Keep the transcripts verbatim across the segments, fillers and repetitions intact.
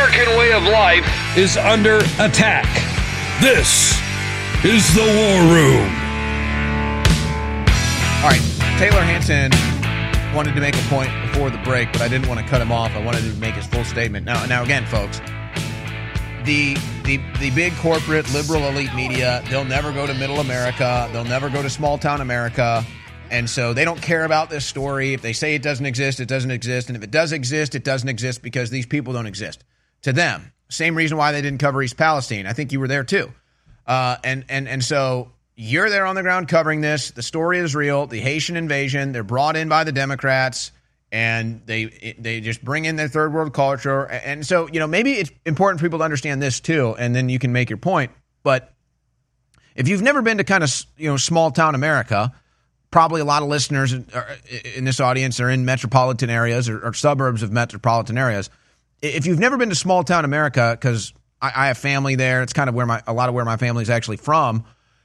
American way of life is under attack. This is the War Room. All right, Taylor Hanson wanted to make a point before the break, but I didn't want to cut him off. I wanted to make his full statement. Now, now again, folks, the the the big corporate liberal elite media, they'll never go to middle America. They'll never go to small town America. And so they don't care about this story. If they say it doesn't exist, it doesn't exist. And if it does exist, it doesn't exist because these people don't exist. To them, same reason why they didn't cover East Palestine. I think you were there too. Uh, and and and so you're there on the ground covering this. The story is real. The Haitian invasion, they're brought in by the Democrats, and they they just bring in their third world culture. And so, you know, maybe it's important for people to understand this too, and then you can make your point. But if you've never been to kind of, you know, small town America, probably a lot of listeners in this audience are in metropolitan areas or, or suburbs of metropolitan areas. If you've never been to small town America, because I, I have family there, it's kind of where my a lot of where my family is actually from.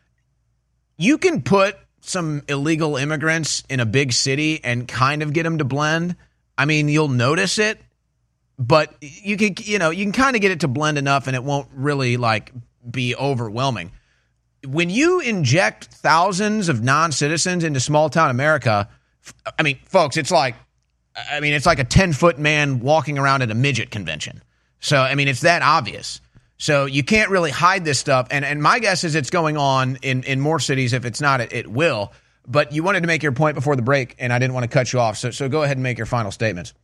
You can put some illegal immigrants in a big city and kind of get them to blend. I mean, you'll notice it, but you can, you know, you can kind of get it to blend enough, and it won't really like be overwhelming. When you inject thousands of non-citizens into small-town America, I mean, folks, it's like, I mean, it's like a ten-foot man walking around at a midget convention. So, I mean, it's that obvious. So you can't really hide this stuff. And and my guess is it's going on in, in more cities. If it's not, it, it will. But you wanted to make your point before the break, and I didn't want to cut you off. So so go ahead and make your final statements.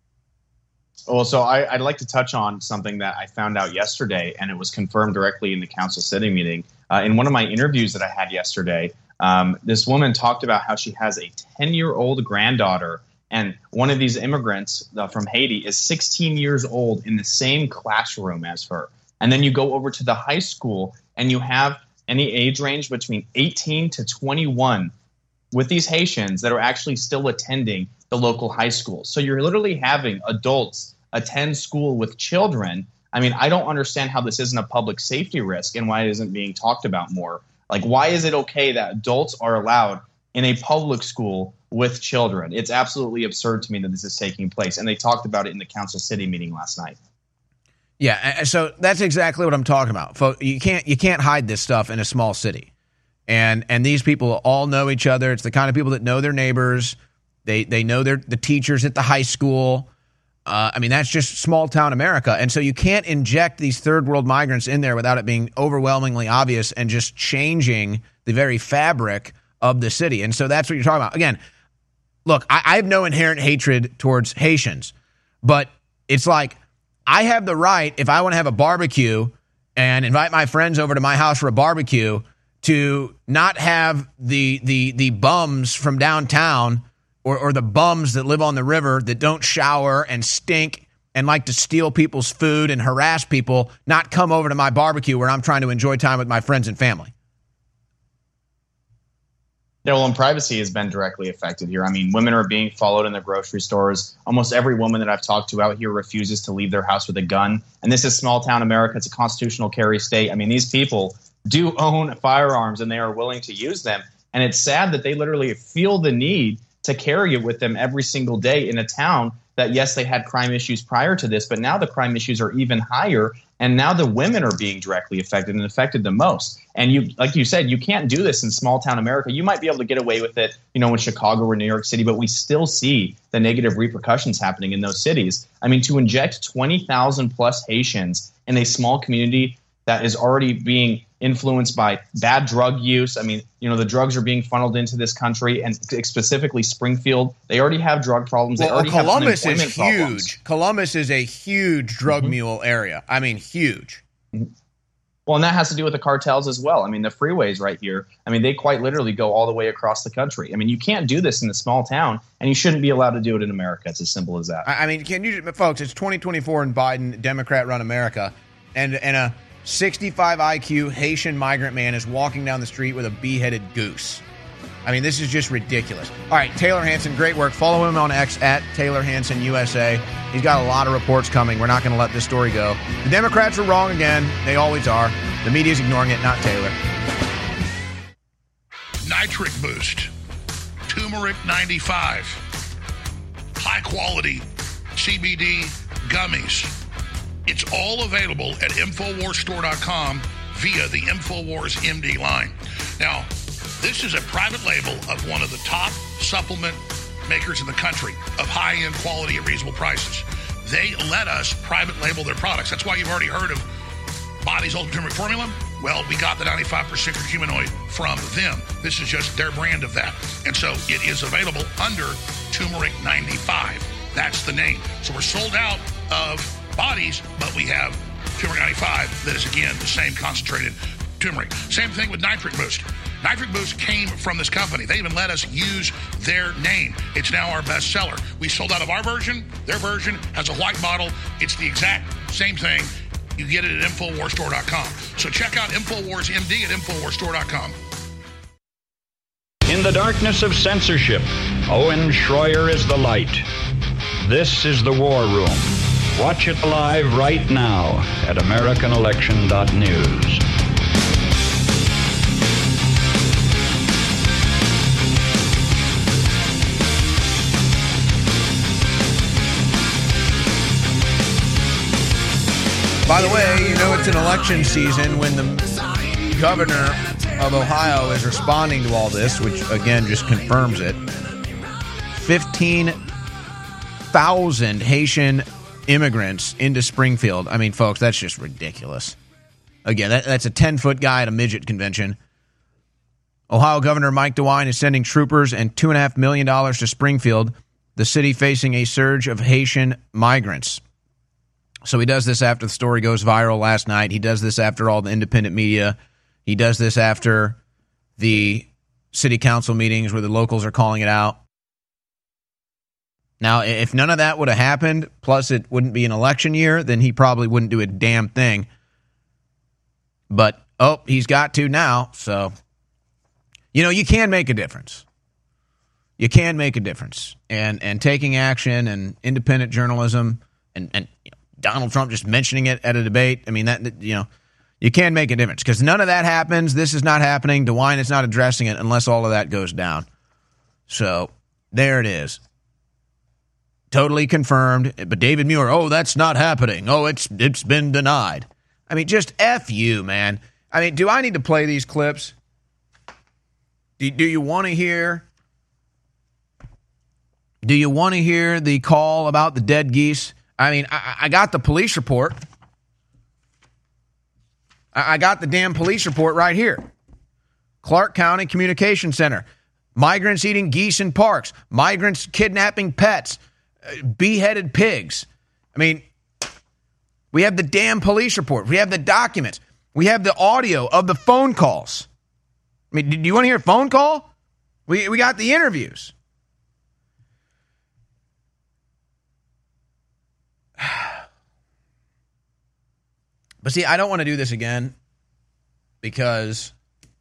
Well, so I, I'd like to touch on something that I found out yesterday, and it was confirmed directly in the council sitting meeting. Uh, in one of my interviews that I had yesterday, um, this woman talked about how she has a ten-year-old granddaughter, and one of these immigrants uh, from Haiti is sixteen years old in the same classroom as her. And then you go over to the high school, and you have any age range between eighteen to twenty-one with these Haitians that are actually still attending the local high school. So you're literally having adults attend school with children. I mean, I don't understand how this isn't a public safety risk and why it isn't being talked about more. Like, why is it okay that adults are allowed in a public school with children? It's absolutely absurd to me that this is taking place. And they talked about it in the council city meeting last night. Yeah, so that's exactly what I'm talking about. You can't you can't hide this stuff in a small city. And and these people all know each other. It's the kind of people that know their neighbors. They they know their the teachers at the high school. Uh, I mean, that's just small town America. And so you can't inject these third world migrants in there without it being overwhelmingly obvious and just changing the very fabric of the city. And so that's what you're talking about. Again, look, I, I have no inherent hatred towards Haitians, but it's like I have the right, if I want to have a barbecue and invite my friends over to my house for a barbecue, to not have the the the bums from downtown Or, or the bums that live on the river that don't shower and stink and like to steal people's food and harass people, not come over to my barbecue where I'm trying to enjoy time with my friends and family. Yeah, well, and privacy has been directly affected here. I mean, women are being followed in the grocery stores. Almost every woman that I've talked to out here refuses to leave their house with a gun. And this is small town America. It's a constitutional carry state. I mean, these people do own firearms and they are willing to use them. And it's sad that they literally feel the need to carry it with them every single day in a town that, yes, they had crime issues prior to this, but now the crime issues are even higher. And now the women are being directly affected and affected the most. And you, like you said, you can't do this in small town America. You might be able to get away with it, you know, in Chicago or New York City, but we still see the negative repercussions happening in those cities. I mean, to inject twenty thousand plus Haitians in a small community that is already being influenced by bad drug use. I mean, you know, the drugs are being funneled into this country, and specifically Springfield. They already have drug problems. They well, already Columbus have is huge. Problems. Columbus is a huge drug mm-hmm. mule area. I mean, huge. Mm-hmm. Well, and that has to do with the cartels as well. I mean, the freeways right here, I mean, they quite literally go all the way across the country. I mean, you can't do this in a small town, and you shouldn't be allowed to do it in America. It's as simple as that. I mean, can you, folks, it's twenty twenty-four in Biden, Democrat-run America, and, and a sixty-five I Q Haitian migrant man is walking down the street with a bee-headed goose. I mean, this is just ridiculous. All right, Taylor Hanson, great work. Follow him on X at Taylor Hanson U S A. He's got a lot of reports coming. We're not going to let this story go. The Democrats are wrong again. They always are. The media's ignoring it, not Taylor. Nitric Boost. Turmeric ninety-five. High quality C B D gummies. It's all available at Infowars Store dot com via the Infowars M D line. Now, this is a private label of one of the top supplement makers in the country of high-end quality at reasonable prices. They let us private label their products. That's why you've already heard of Body's Ultimate Turmeric Formula. Well, we got the ninety-five percent curcuminoid from them. This is just their brand of that. And so it is available under Turmeric ninety-five. That's the name. So we're sold out of Bodies, but we have Turmeric ninety-five that is, again, the same concentrated turmeric. Same thing with Nitric Boost. Nitric Boost came from this company. They even let us use their name. It's now our best seller. We sold out of our version. Their version has a white bottle. It's the exact same thing. You get it at Infowars Store dot com. So check out Infowars M D at Infowars Store dot com. In the darkness of censorship, Owen Schroyer is the light. This is the War Room. Watch it live right now at American Election dot news. By the way, you know it's an election season when the governor of Ohio is responding to all this, which, again, just confirms it. fifteen thousand Haitian immigrants into Springfield. I mean, folks, that's just ridiculous. Again, that, that's a ten-foot guy at a midget convention. Ohio Governor Mike DeWine is sending troopers and two point five million dollars to Springfield, the city facing a surge of Haitian migrants. So he does this after the story goes viral last night. He does this after all the independent media. He does this after the city council meetings where the locals are calling it out. Now, if none of that would have happened, plus it wouldn't be an election year, then he probably wouldn't do a damn thing. But, oh, he's got to now. So, you know, you can make a difference. You can make a difference. And and taking action and independent journalism and, and you know, Donald Trump just mentioning it at a debate. I mean, that, you know, you can make a difference because none of that happens. This is not happening. DeWine is not addressing it unless all of that goes down. So there it is. Totally confirmed. But David Muir, oh, that's not happening. Oh, it's it's been denied. I mean, just F you, man. I mean, do I need to play these clips? Do, do you want to hear? Do you want to hear the call about the dead geese? I mean, I, I got the police report. I, I got the damn police report right here. Clark County Communication Center. Migrants eating geese in parks. Migrants kidnapping pets. Uh, beheaded pigs. I mean, we have the damn police report. We have the documents. We have the audio of the phone calls. I mean, do you want to hear a phone call? We we got the interviews. But see, I don't want to do this again because,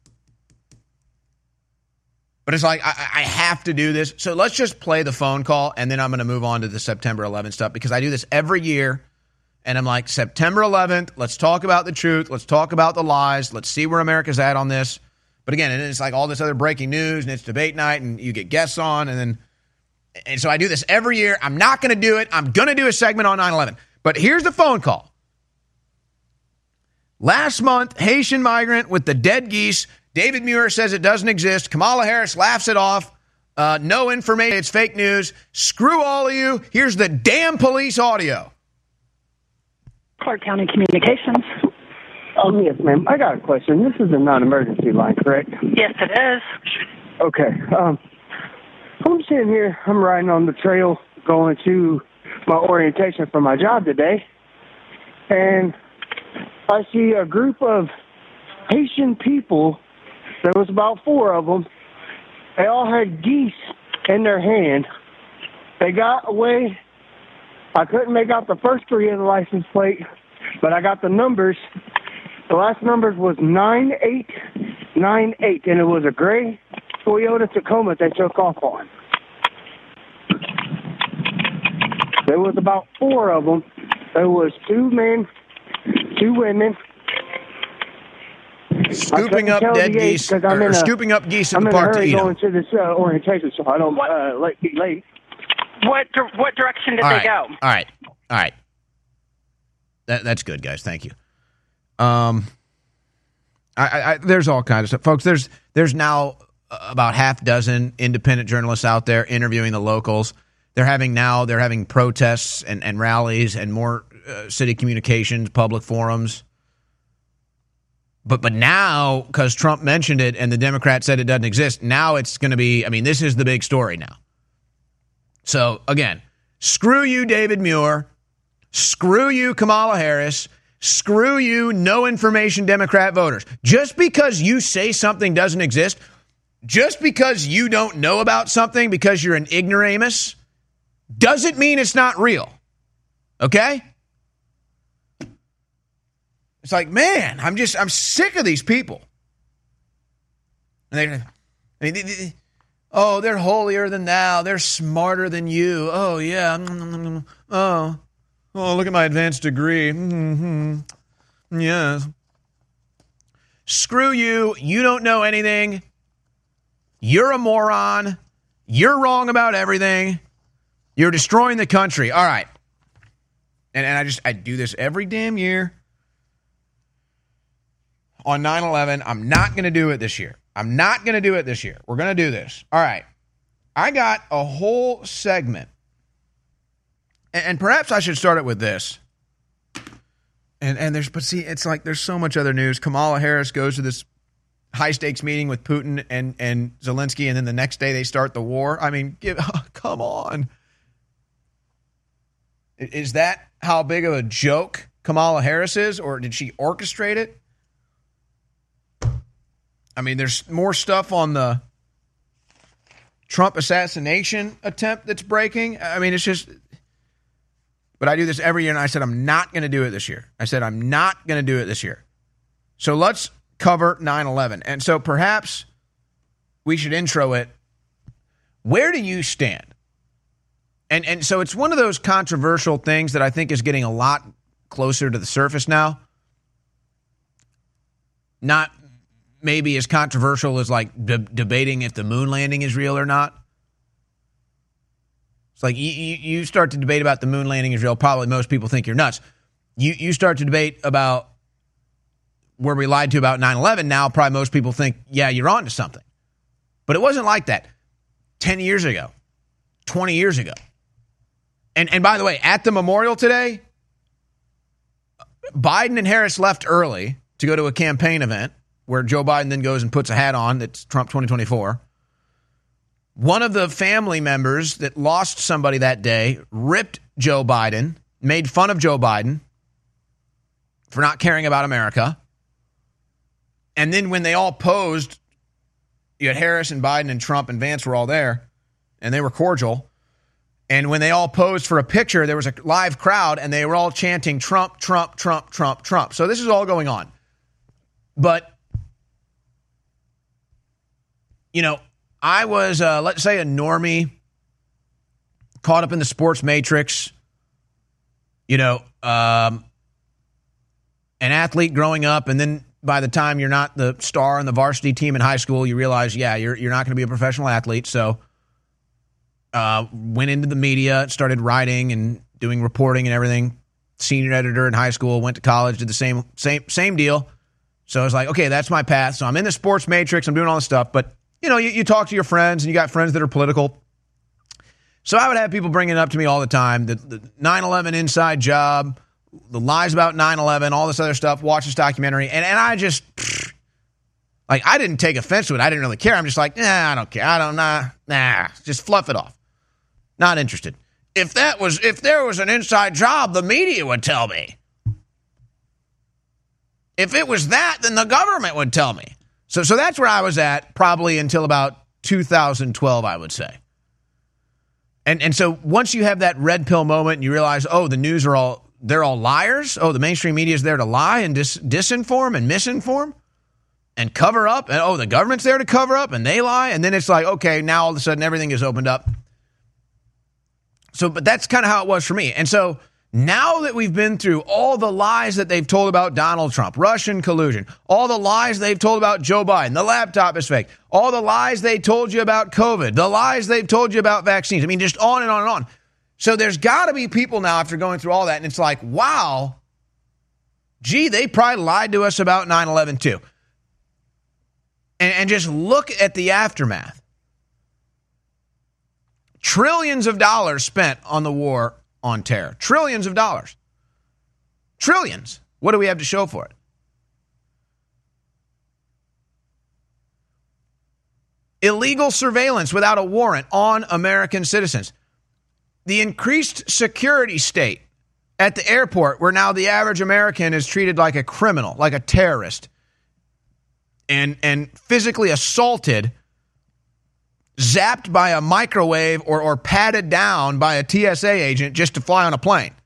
but it's like, I, I have to do this. So let's just play the phone call and then I'm going to move on to the September eleventh stuff because I do this every year and I'm like, September eleventh, let's talk about the truth. Let's talk about the lies. Let's see where America's at on this. But again, and it's like all this other breaking news and it's debate night and you get guests on and then, and so I do this every year. I'm not going to do it. I'm going to do a segment on nine eleven. But here's the phone call. Last month, Haitian migrant with the dead geese. David Muir says it doesn't exist. Kamala Harris laughs it off. Uh, no information. It's fake news. Screw all of you. Here's the damn police audio. Clark County Communications. Oh, yes, ma'am. I got a question. This is a non-emergency line, correct? Yes, it is. Okay. Um, I'm sitting here. I'm riding on the trail going to my orientation for my job today. And I see a group of Haitian people. There was about four of them. They all had geese in their hand. They got away. I couldn't make out the first three of the license plate, but I got the numbers. The last numbers was nine eight nine eight, and it was a gray Toyota Tacoma they took off on. There was about four of them. There was two men, two women. Scooping up dead geese, or, or a, scooping up geese in I'm the park to eat them. I'm in a hurry going to this uh, orientation, so I don't uh, late, be late. What what direction did all they right, go? All right, all right. That, that's good, guys. Thank you. Um, I, I, I, there's all kinds of stuff, folks. There's there's now about half dozen independent journalists out there interviewing the locals. They're having now they're having protests and, and rallies and more uh, city communications, public forums. But but now, because Trump mentioned it and the Democrats said it doesn't exist, now it's going to be, I mean, this is the big story now. So, again, screw you, David Muir. Screw you, Kamala Harris. Screw you, no information Democrat voters. Just because you say something doesn't exist, just because you don't know about something because you're an ignoramus, doesn't mean it's not real. Okay? It's like, man, I'm just, I'm sick of these people. And they, I mean, they, they, oh, they're holier than thou. They're smarter than you. Oh, yeah. Oh, oh, look at my advanced degree. Mm-hmm. Yes. Screw you. You don't know anything. You're a moron. You're wrong about everything. You're destroying the country. All right. And, and I just, I do this every damn year. On nine eleven, I'm not going to do it this year. I'm not going to do it this year. We're going to do this. All right. I got a whole segment. And, and perhaps I should start it with this. And and there's, but see, it's like there's so much other news. Kamala Harris goes to this high-stakes meeting with Putin and, and Zelensky, and then the next day they start the war. I mean, give, oh, come on. Is that how big of a joke Kamala Harris is, or did she orchestrate it? I mean, there's more stuff on the Trump assassination attempt that's breaking. I mean, it's just, but I do this every year, and I said I'm not going to do it this year. I said I'm not going to do it this year. So let's cover nine eleven. And so perhaps we should intro it. Where do you stand? And and so it's one of those controversial things that I think is getting a lot closer to the surface now. Not maybe as controversial as like de- debating if the moon landing is real or not. It's like you, you, you start to debate about the moon landing is real, probably most people think you're nuts. You you start to debate about where we lied to about nine eleven, now probably most people think, yeah, you're on to something. But it wasn't like that ten years ago, twenty years ago. And and by the way, at the memorial today, Biden and Harris left early to go to a campaign event where Joe Biden then goes and puts a hat on that's Trump twenty twenty-four. One of the family members that lost somebody that day ripped Joe Biden, made fun of Joe Biden for not caring about America. And then when they all posed, you had Harris and Biden and Trump and Vance were all there, and they were cordial. And when they all posed for a picture, there was a live crowd, and they were all chanting Trump, Trump, Trump, Trump, Trump. So this is all going on. But, you know, I was, uh, let's say, a normie, caught up in the sports matrix, you know, um, an athlete growing up, and then by the time you're not the star on the varsity team in high school, you realize, yeah, you're you're not going to be a professional athlete. So uh, went into the media, started writing and doing reporting and everything. Senior editor in high school, went to college, did the same same same deal. So I was like, okay, that's my path. So I'm in the sports matrix. I'm doing all this stuff. But, you know, you, you talk to your friends and you got friends that are political. So I would have people bringing it up to me all the time. The, the nine eleven inside job, the lies about nine eleven, all this other stuff, watch this documentary. And, and I just, pfft, like, I didn't take offense to it. I didn't really care. I'm just like, nah, I don't care. I don't, nah, nah, just fluff it off. Not interested. If that was, if there was an inside job, the media would tell me. If it was that, then the government would tell me. So, so that's where I was at probably until about two thousand twelve, I would say. And and so once you have that red pill moment and you realize, oh, the news are all, they're all liars. Oh, the mainstream media is there to lie and dis, disinform and misinform and cover up. And oh, the government's there to cover up and they lie. And then it's like, okay, now all of a sudden everything is opened up. So, but that's kind of how it was for me. And so now that we've been through all the lies that they've told about Donald Trump, Russian collusion, all the lies they've told about Joe Biden, the laptop is fake, all the lies they told you about COVID, the lies they've told you about vaccines. I mean, just on and on and on. So there's got to be people now after going through all that, and it's like, wow, gee, they probably lied to us about nine eleven too. And, and just look at the aftermath. Trillions of dollars spent on the war on terror. Trillions of dollars. Trillions. What do we have to show for it? Illegal surveillance without a warrant on American citizens. The increased security state at the airport, where now the average American is treated like a criminal, like a terrorist, and, and physically assaulted, zapped by a microwave or, or patted down by a T S A agent just to fly on a plane.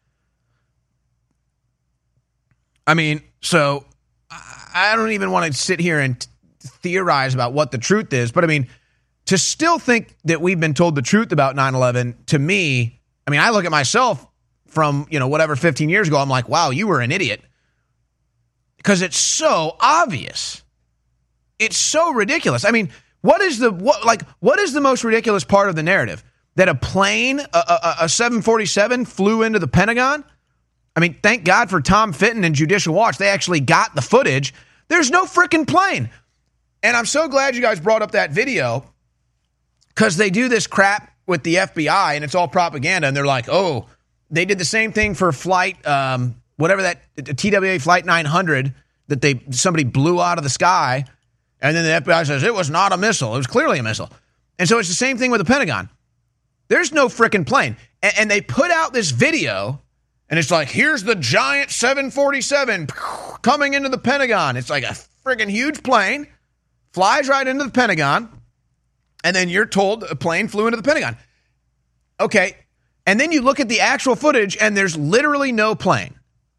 I mean, so I don't even want to sit here and t- theorize about what the truth is, but I mean, to still think that we've been told the truth about nine eleven, to me, I mean, I look at myself from, you know, whatever, fifteen years ago, I'm like, wow, you were an idiot. Because it's so obvious. It's so ridiculous. I mean, what is the, what, like, what is the most ridiculous part of the narrative? That a plane, a, a, a seven forty-seven flew into the Pentagon? I mean, thank God for Tom Fitton and Judicial Watch. They actually got the footage. There's no freaking plane. And I'm so glad you guys brought up that video, because they do this crap with the F B I and it's all propaganda. And they're like, oh, they did the same thing for flight, um, whatever that, T W A Flight nine hundred that they somebody blew out of the sky. And then the F B I says it was not a missile. It was clearly a missile. And so it's the same thing with the Pentagon. There's no freaking plane. And, and they put out this video, and it's like, here's the giant seven forty-seven coming into the Pentagon. It's like a freaking huge plane, flies right into the Pentagon, and then you're told a plane flew into the Pentagon. Okay, and then you look at the actual footage, and there's literally no plane.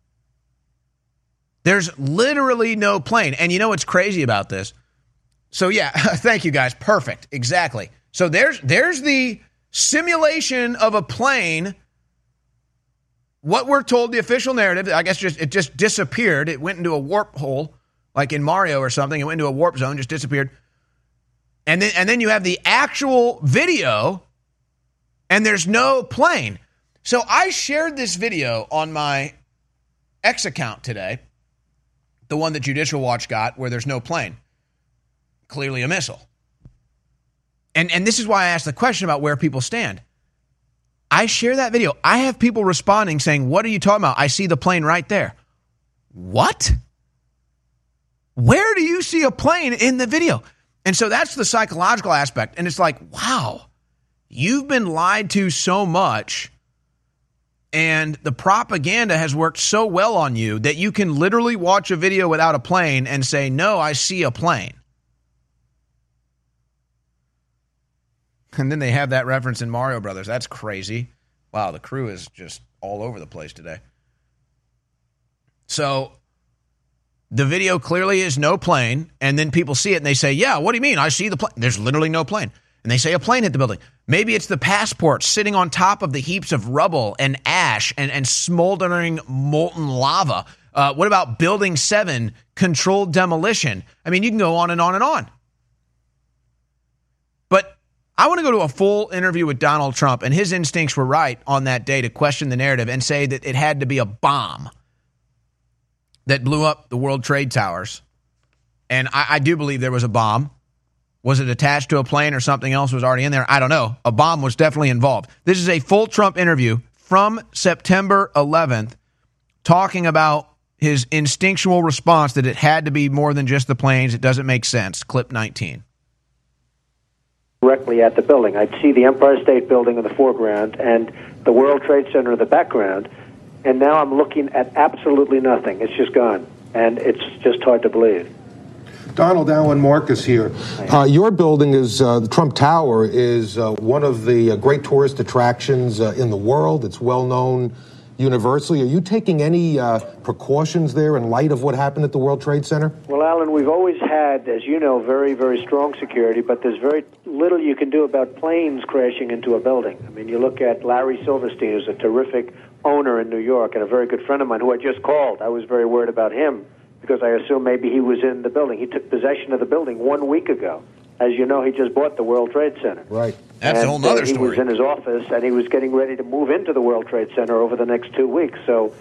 There's literally no plane. And you know what's crazy about this? So yeah, thank you guys. Perfect. Exactly. So there's there's the simulation of a plane. What we're told, the official narrative, I guess just it just disappeared. It went into a warp hole, like in Mario or something. It went into a warp zone, just disappeared. And then and then you have the actual video, and there's no plane. So I shared this video on my X account today, the one that Judicial Watch got, where there's no plane. Clearly a missile. And and this is why I asked the question about where people stand. I share that video. I have people responding saying, what are you talking about? I see the plane right there. What? Where do you see a plane in the video? And so that's the psychological aspect. And it's like, wow, you've been lied to so much, and the propaganda has worked so well on you that you can literally watch a video without a plane and say, no, I see a plane. And then they have that reference in Mario Brothers. That's crazy. Wow, the crew is just all over the place today. So the video clearly is no plane, and then people see it and they say, yeah, what do you mean? I see the plane. There's literally no plane. And they say a plane hit the building. Maybe it's the passport sitting on top of the heaps of rubble and ash and, and smoldering molten lava. Uh, what about Building seven, controlled demolition? I mean, you can go on and on and on. But I want to go to a full interview with Donald Trump, and his instincts were right on that day to question the narrative and say that it had to be a bomb that blew up the World Trade Towers. And I, I do believe there was a bomb. Was it attached to a plane or something else was already in there? I don't know. A bomb was definitely involved. This is a full Trump interview from September eleventh talking about his instinctual response that it had to be more than just the planes. It doesn't make sense. Clip nineteen. Directly at the building. I'd see the Empire State Building in the foreground and the World Trade Center in the background, and now I'm looking at absolutely nothing. It's just gone, and it's just hard to believe. Donald, Alan Marcus here. Uh, your building is, uh, the Trump Tower is uh, one of the uh, great tourist attractions uh, in the world. It's well known universally. Are you taking any uh, precautions there in light of what happened at the World Trade Center? Well, Alan, we've always had, as you know, very, very strong security, but there's very little you can do about planes crashing into a building. I mean, you look at Larry Silverstein, who's a terrific owner in New York and a very good friend of mine who I just called. I was very worried about him because I assumed maybe he was in the building. He took possession of the building one week ago. As you know, he just bought the World Trade Center. Right. That's and, a whole other uh, story. He was in his office, and he was getting ready to move into the World Trade Center over the next two weeks. So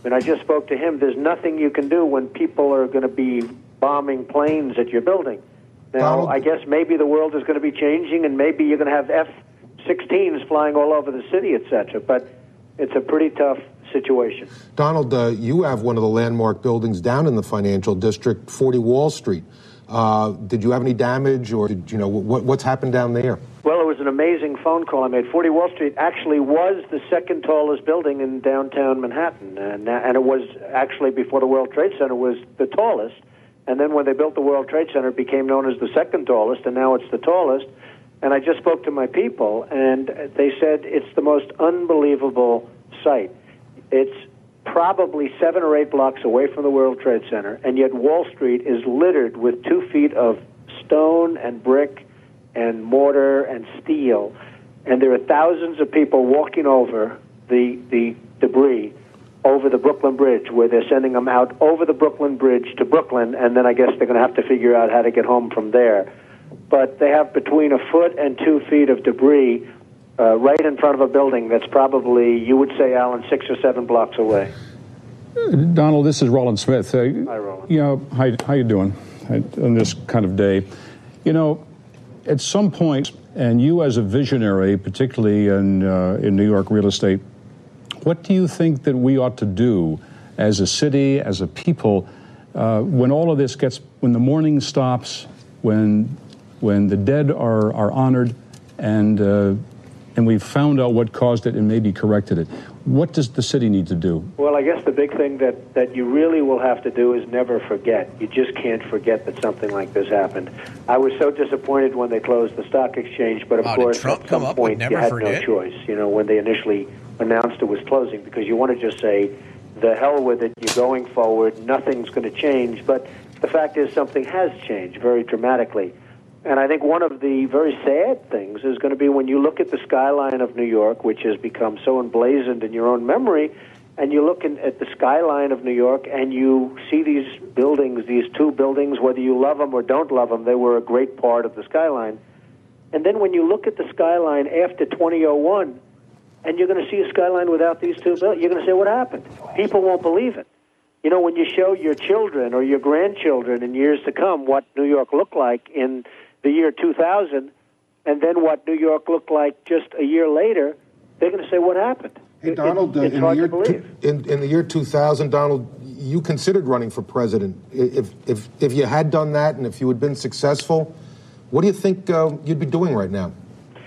mean, I just spoke to him. There's nothing you can do when people are going to be bombing planes at your building. Now, Donald, I guess maybe the world is going to be changing, and maybe you're going to have F sixteens flying all over the city, et cetera. But it's a pretty tough situation. Donald, uh, you have one of the landmark buildings down in the financial district, forty Wall Street. Uh, did you have any damage, or did you know what, what's happened down there? Well, it was an amazing phone call I made. forty Wall Street actually was the second tallest building in downtown Manhattan, and, and it was actually, before the World Trade Center, was the tallest. And then when they built the World Trade Center, it became known as the second tallest, and now it's the tallest. And I just spoke to my people, and they said it's the most unbelievable site. It's probably seven or eight blocks away from the World Trade Center, and yet Wall Street is littered with two feet of stone and brick and mortar and steel. And there are thousands of people walking over the the debris over the Brooklyn Bridge, where they're sending them out over the Brooklyn Bridge to Brooklyn, and then I guess they're going to have to figure out how to get home from there. But they have between a foot and two feet of debris uh, right in front of a building that's probably, you would say, Alan, six or seven blocks away. Donald, this is Roland Smith. Uh, Hi, Roland. You know, how, how you doing on this kind of day? You know, at some point, and you as a visionary, particularly in uh, in New York real estate, what do you think that we ought to do as a city, as a people, uh, when all of this gets, when the mourning stops, when when the dead are, are honored, and uh, and we've found out what caused it and maybe corrected it? What does the city need to do? Well, I guess the big thing that, that you really will have to do is never forget. You just can't forget that something like this happened. I was so disappointed when they closed the stock exchange, but of wow, course, did Trump at come some up point, with you never had forget? no choice, you know, when they initially announced it was closing, because you want to just say, the hell with it, you're going forward, nothing's going to change. But the fact is, something has changed very dramatically. And I think one of the very sad things is going to be when you look at the skyline of New York, which has become so emblazoned in your own memory, and you look in, at the skyline of New York and you see these buildings, these two buildings, whether you love them or don't love them, they were a great part of the skyline. And then when you look at the skyline after twenty oh one, and you're going to see a skyline without these two buildings, you're going to say, what happened? People won't believe it. You know, when you show your children or your grandchildren in years to come what New York looked like in the year two thousand, and then what New York looked like just a year later, they're going to say, what happened? Hey, Donald, it, it's uh, in, hard the year to believe. Two, in, in the year two thousand, Donald, you considered running for president. If, if, if you had done that and if you had been successful, what do you think uh, you'd be doing right now?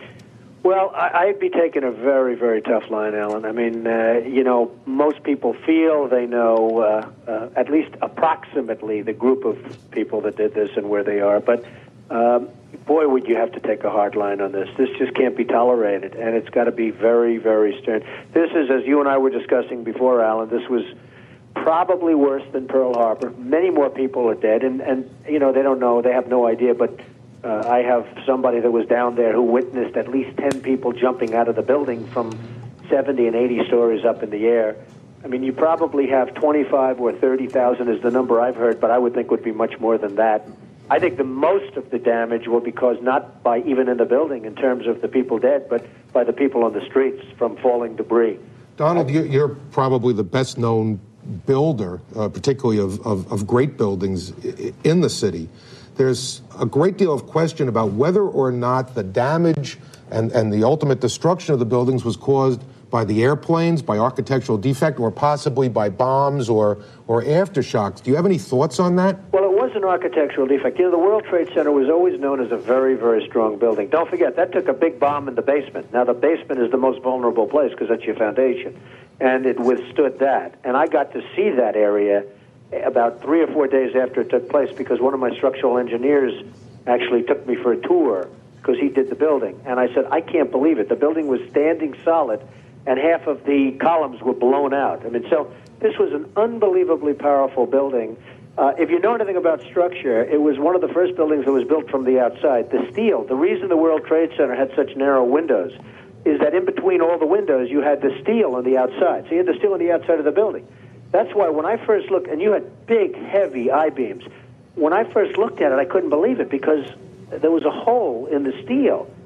Well, I, I'd be taking a very, very tough line, Alan. I mean, uh, you know, most people feel they know uh, uh, at least approximately the group of people that did this and where they are. But, um, boy, would you have to take a hard line on this. This just can't be tolerated, and it's got to be very, very stern. This is, as you and I were discussing before, Alan, this was probably worse than Pearl Harbor. Many more people are dead, and, and you know, they don't know. They have no idea, but Uh, I have somebody that was down there who witnessed at least ten people jumping out of the building from seventy and eighty stories up in the air. I mean, you probably have twenty-five or thirty thousand is the number I've heard, but I would think would be much more than that. I think the most of the damage will be caused not by even in the building in terms of the people dead, but by the people on the streets from falling debris. Donald, you're probably the best-known builder, uh, particularly of, of, of great buildings in the city. There's a great deal of question about whether or not the damage and, and the ultimate destruction of the buildings was caused by the airplanes, by architectural defect, or possibly by bombs or, or aftershocks. Do you have any thoughts on that? Well, it was an architectural defect. You know, the World Trade Center was always known as a very, very strong building. Don't forget, that took a big bomb in the basement. Now, the basement is the most vulnerable place because that's your foundation, and it withstood that. And I got to see that area about three or four days after it took place, because one of my structural engineers actually took me for a tour because he did the building. And I said, I can't believe it. The building was standing solid, and half of the columns were blown out. I mean, so this was an unbelievably powerful building. Uh, if you know anything about structure, it was one of the first buildings that was built from the outside. The steel, the reason the World Trade Center had such narrow windows is that in between all the windows, you had the steel on the outside. So you had the steel on the outside of the building. That's why when I first looked, and you had big, heavy I-beams, when I first looked at it, I couldn't believe it because there was a hole in the steel.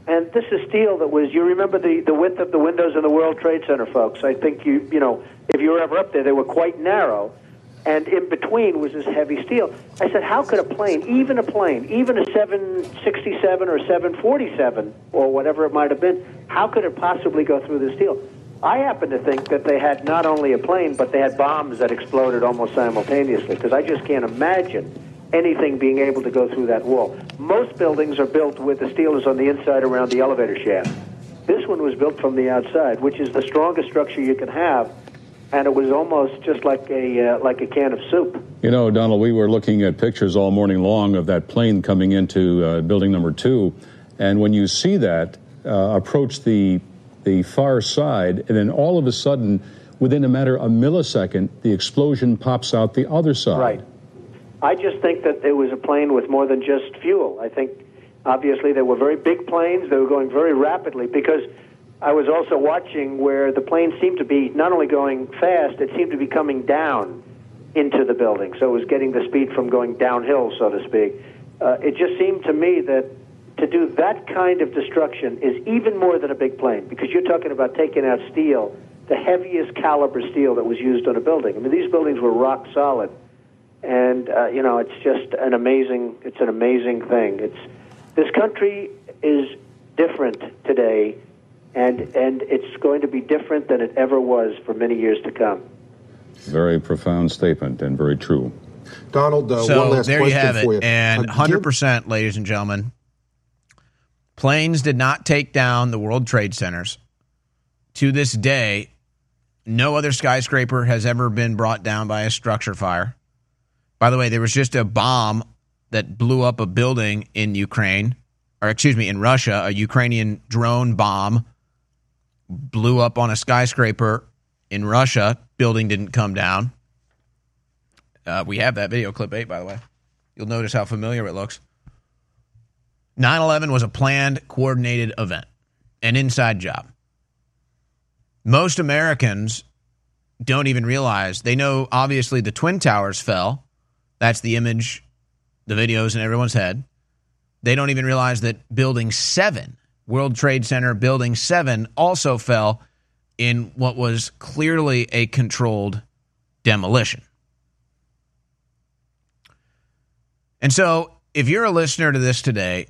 And this is steel that was, you remember the, the width of the windows in the World Trade Center, folks. I think, you you know, if you were ever up there, they were quite narrow. And in between was this heavy steel. I said, how could a plane, even a plane, even a seven sixty-seven or seven forty-seven or whatever it might have been, how could it possibly go through this steel? I happen to think that they had not only a plane, but they had bombs that exploded almost simultaneously, because I just can't imagine anything being able to go through that wall. Most buildings are built with the steel is on the inside around the elevator shaft. This one was built from the outside, which is the strongest structure you can have, and it was almost just like a uh, like a can of soup. You know, Donald, we were looking at pictures all morning long of that plane coming into uh, building number two, and when you see that uh, approach the the far side, and then all of a sudden, within a matter of a millisecond, the explosion pops out the other side. Right. I just think that it was a plane with more than just fuel. I think, obviously, they were very big planes. They were going very rapidly, because I was also watching where the plane seemed to be not only going fast, it seemed to be coming down into the building. So it was getting the speed from going downhill, so to speak. Uh, it just seemed to me that to do that kind of destruction is even more than a big plane, because you're talking about taking out steel, the heaviest caliber steel that was used on a building. I mean, these buildings were rock solid. And, uh, you know, it's just an amazing, it's an amazing thing. It's, this country is different today, and and it's going to be different than it ever was for many years to come. Very profound statement and very true. Donald, uh, so one last there you question have it. for you. And Uh, one hundred percent, ladies and gentlemen, planes did not take down the World Trade Centers. To this day, no other skyscraper has ever been brought down by a structure fire. By the way, there was just a bomb that blew up a building in Ukraine, or excuse me, in Russia. A Ukrainian drone bomb blew up on a skyscraper in Russia. Building didn't come down. Uh, we have that video, clip eight, by the way. You'll notice how familiar it looks. nine eleven was a planned, coordinated event, an inside job. Most Americans don't even realize. They know, obviously, the Twin Towers fell. That's the image, the videos in everyone's head. They don't even realize that Building seven, World Trade Center Building seven, also fell in what was clearly a controlled demolition. And so, if you're a listener to this today,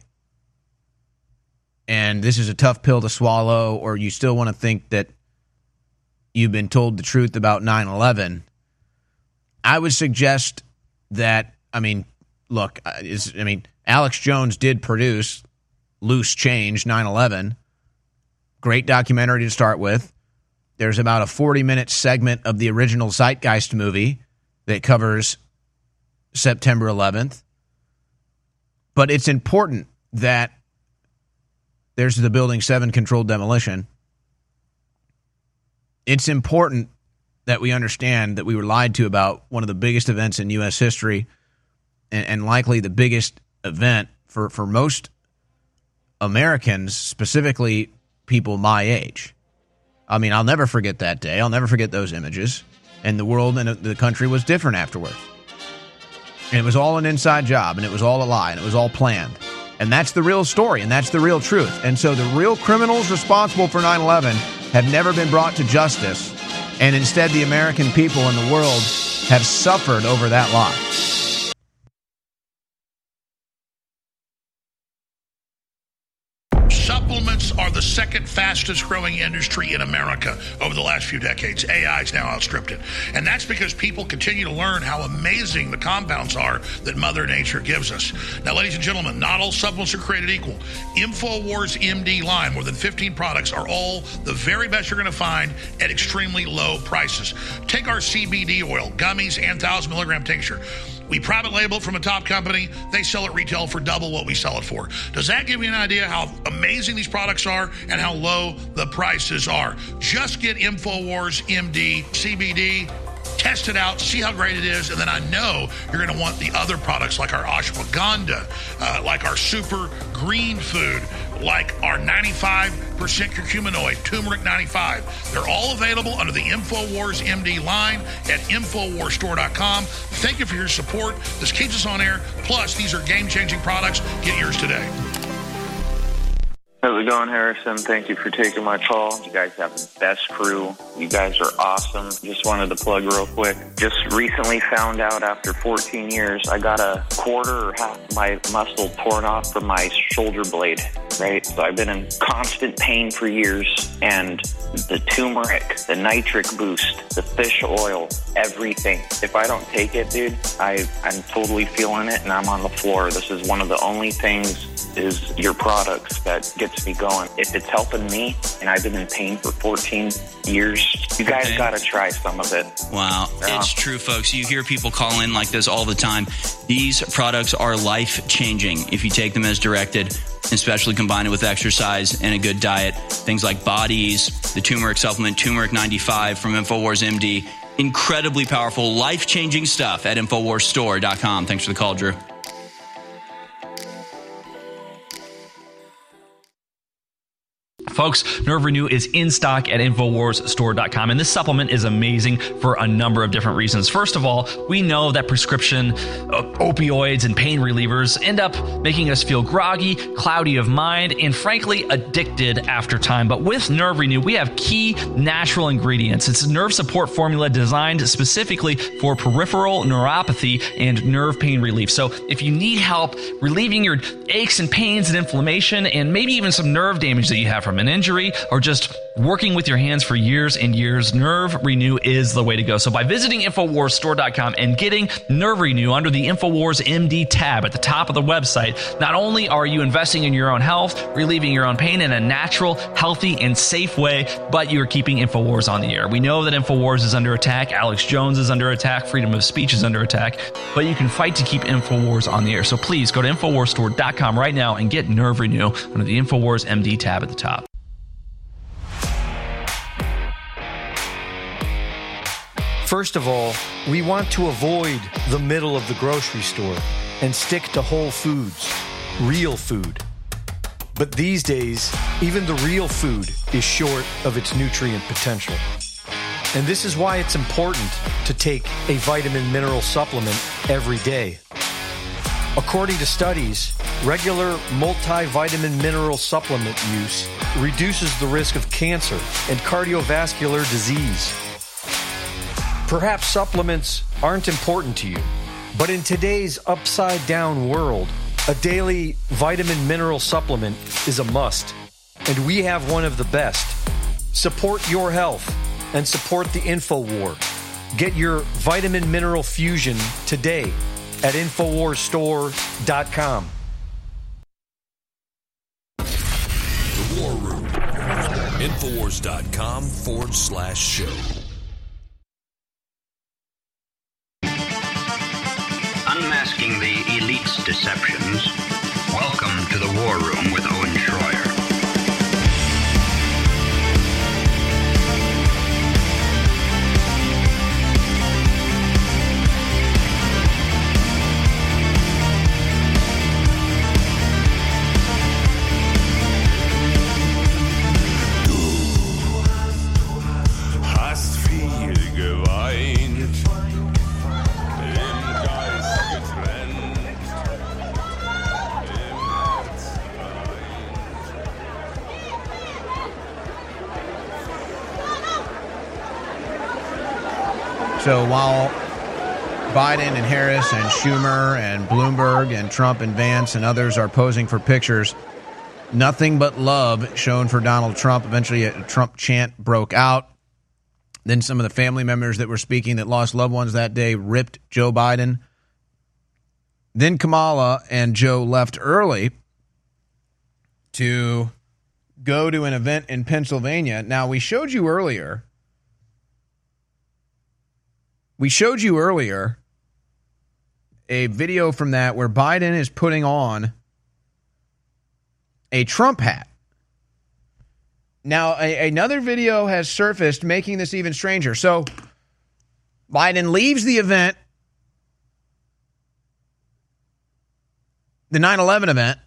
and this is a tough pill to swallow, or you still want to think that you've been told the truth about nine eleven, I would suggest that, I mean, look, is, I mean, Alex Jones did produce Loose Change, nine eleven. Great documentary to start with. There's about a forty-minute segment of the original Zeitgeist movie that covers September eleventh. But it's important that there's the Building seven controlled demolition. It's important that we understand that we were lied to about one of the biggest events in U S history, and, and likely the biggest event for, for most Americans, specifically people my age. I mean, I'll never forget that day. I'll never forget those images. And the world and the country was different afterwards. And it was all an inside job, and it was all a lie, and it was all planned. And that's the real story, and that's the real truth. And so the real criminals responsible for nine eleven have never been brought to justice. And instead, the American people and the world have suffered over that lie. Supplements are the second fastest growing industry in America over the last few decades. A I has now outstripped it. And that's because people continue to learn how amazing the compounds are that Mother Nature gives us. Now, ladies and gentlemen, not all supplements are created equal. InfoWars M D line, more than fifteen products, are all the very best you're going to find at extremely low prices. Take our C B D oil, gummies, and one thousand milligram tincture. We private label it from a top company. They sell it retail for double what we sell it for. Does that give you an idea how amazing these products are and how low the prices are? Just get InfoWars M D C B D. Test it out, see how great it is, and then I know you're going to want the other products like our ashwagandha, uh, like our super green food, like our ninety-five percent curcuminoid, turmeric ninety-five. They're all available under the InfoWars M D line at Infowars Store dot com. Thank you for your support. This keeps us on air. Plus, these are game-changing products. Get yours today. Hello. How's it going, Harrison? Thank you for taking my call. You guys have the best crew. You guys are awesome. Just wanted to plug real quick. Just recently found out after fourteen years, I got a quarter or half my muscle torn off from my shoulder blade, right? So I've been in constant pain for years, and the turmeric, the nitric boost, the fish oil, everything. If I don't take it, dude, I, I'm totally feeling it, and I'm on the floor. This is one of the only things is your products that gets me going. If it's helping me, and I've been in pain for fourteen years, you guys Okay. got to try some of it. Wow. Yeah. It's true, folks. You hear people call in like this all the time. These products are life-changing if you take them as directed, especially combined with exercise and a good diet. Things like Bodies, the turmeric supplement, Turmeric ninety-five from InfoWars M D. Incredibly powerful, life-changing stuff at Infowars Store dot com. Thanks for the call, Drew. Folks, Nerve Renew is in stock at Infowars Store dot com, and this supplement is amazing for a number of different reasons. First of all, we know that prescription uh, opioids and pain relievers end up making us feel groggy, cloudy of mind, and frankly, addicted after time. But with Nerve Renew, we have key natural ingredients. It's a nerve support formula designed specifically for peripheral neuropathy and nerve pain relief. So if you need help relieving your aches and pains and inflammation, and maybe even some nerve damage that you have from an injury or just working with your hands for years and years, Nerve Renew is the way to go. So by visiting Infowars Store dot com and getting Nerve Renew under the Infowars M D tab at the top of the website, not only are you investing in your own health, relieving your own pain in a natural, healthy, and safe way, but you're keeping Infowars on the air. We know that Infowars is under attack. Alex Jones is under attack. Freedom of speech is under attack. But you can fight to keep Infowars on the air. So please go to Infowars Store dot com right now and get Nerve Renew under the Infowars M D tab at the top. First of all, we want to avoid the middle of the grocery store and stick to whole foods, real food. But these days, even the real food is short of its nutrient potential. And this is why it's important to take a vitamin mineral supplement every day. According to studies, regular multivitamin mineral supplement use reduces the risk of cancer and cardiovascular disease. Perhaps supplements aren't important to you, but in today's upside-down world, a daily vitamin mineral supplement is a must, and we have one of the best. Support your health and support the InfoWar. Get your vitamin mineral fusion today at Infowars Store dot com. The War Room. Infowars dot com forward slash show. Unmasking the elite's deceptions. Welcome to the War Room with Owen Schroyer. Hast viel geweint. So while Biden and Harris and Schumer and Bloomberg and Trump and Vance and others are posing for pictures, nothing but love shown for Donald Trump. Eventually a Trump chant broke out. Then some of the family members that were speaking that lost loved ones that day ripped Joe Biden. Then Kamala and Joe left early to go to an event in Pennsylvania. Now, we showed you earlier We showed you earlier a video from that where Biden is putting on a Trump hat. Now, a, another video has surfaced making this even stranger. So, Biden leaves the event, the nine eleven event.